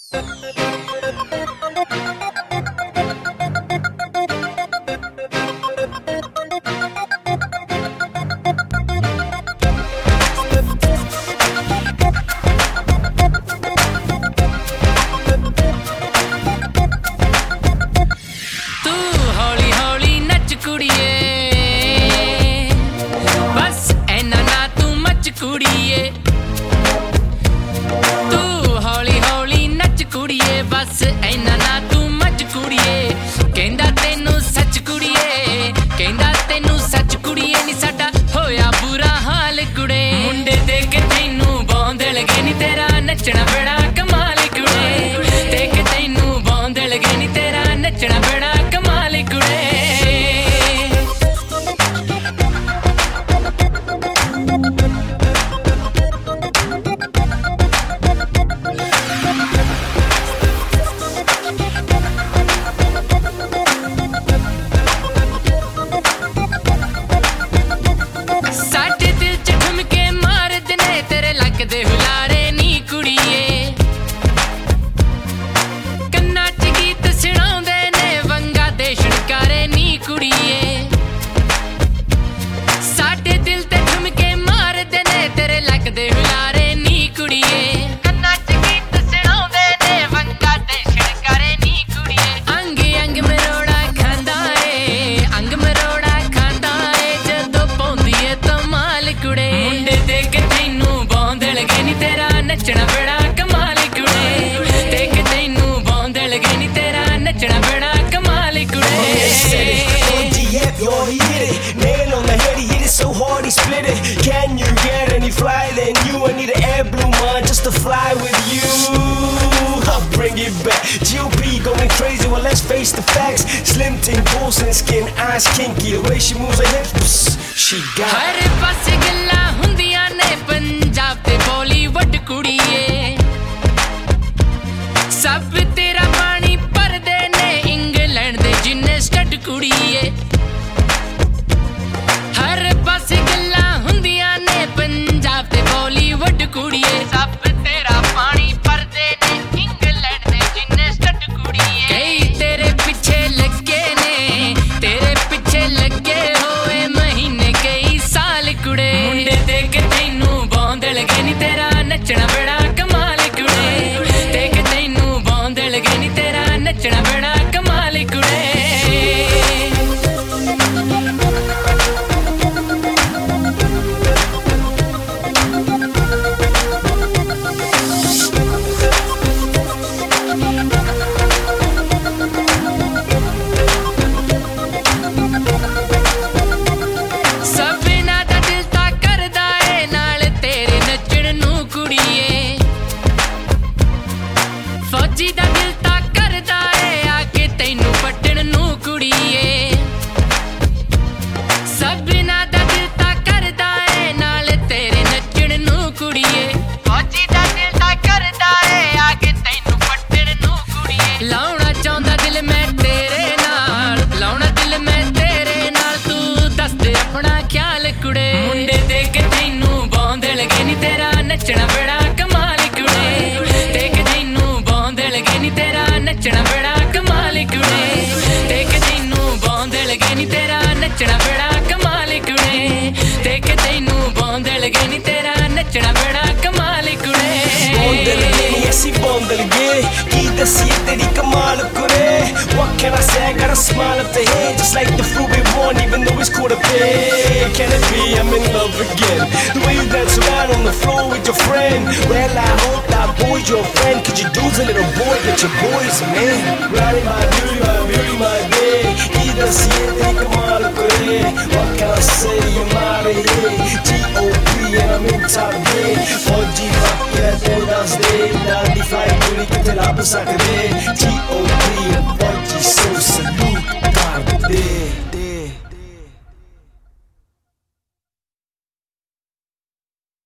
बस ऐना ना तू मच कुड़िए कहंदा तेनू सच कुड़िए कहंदा तेनू सच कुड़िए नी साडा होया बुरा हाल कुड़े मुंडे देख तैनू बौंद लगे नी तेरा नचना बड़ा कमाल कुड़े देख तैनू बौंद लगे नी तेरा नचना बड़ा कमाल कुड़े दे हुलारे नी कुड़िए कन्ना च गीत सुनाउंदे ने वंगा दे छड़कारे नी कुड़िए साडे दिल ते ठुमके मारदे ने तेरे लगदे हुलारे नी कुड़िए कन्ना च गीत सुनाउंदे ने वंगा दे छड़कारे नी कुड़िए अंग अंग मरोड़ा खांदा ए जदों पौंदी ए तमाल कुड़े मुंडे देख तैनू लगे नी तेरा नचना बड़ा कमाल कुड़े देख तैनू बौंद लगे नी तेरा नचना बड़ा कमाल कुड़े Yo, he hit it, nail on the head, he hit it so hard he split it. Can you get any flyer than you? I need an air blue mind just to fly with you. I'll bring it back. GOP going crazy, well let's face the facts. Slim tin, porcelain skin, eyes kinky, the way she moves her hips, she got हर पासे गल्लां हुंदियां ने पंजाब ते बॉलीवुड कुड़िए सब तेरा पानी भरदे ने इंग्लैंड दे जिन्ने स्टड कुड़िए हर पासे गल्लां हुंदियां ने पंजाब ते बॉलीवुड कुड़िए सब तेरा पानी भरदे ने इंग्लैंड दे जिन्ने स्टड कुड़िए कई तेरे पीछे लगे होए महीने कई साल कुड़े मुंडे देख तैनू बौंद लगे नी तेरा नचना बड़ा कमाल कुड़े देख तैनू बौंद लगे नी तेरा नचना बड़ा कमाल कुड़े फौजी दा दिल ता करदा ए आके तैनू पट्टण नू कुड़िए सबना दा दिल ता करदा ए नाल तेरे नचण नू कुड़िए फौजी दा दिल ता करदा ए आके तैनू पट्टण नू कुड़िए लाउणा चाहुंदा दिल मैं तेरे नाल लाउणा दिल मैं तेरे नाल तू दस दे अपना ख्याल कुड़े मुंडे देख तैनू बौंद लगे नी तेरा नचना बड़ा कमाल कुड़े देख तैनू बौंद लगे नी तेरा नचना बड़ा कमाल कुड़े देख तैनू बौंद लगे नी तेरा नचना बड़ा कमाल कुड़े देख तैनू बौंद लगे नी तेरा नचना बड़ा कमाल कुड़े बौंद लगे नी ऐसी बौंद लगे की दसिए तेरी कमाल कुड़े What can I say? I got a smile up the head just like the fruit we want even though it's quarter pay. Can it be I'm in love again? The way you dance around on the floor with your friend. Well I hope that boy's your friend. Cause your dude's a little boy but your boy's a man. Riding my beauty, my day. Either see it, think I'm all good. What can I say? I'm out of here. G.O.P. and I'm in top game. 4G rock, yeah, that's day. Now the fly booty, get it up a sucker day. G.O.P.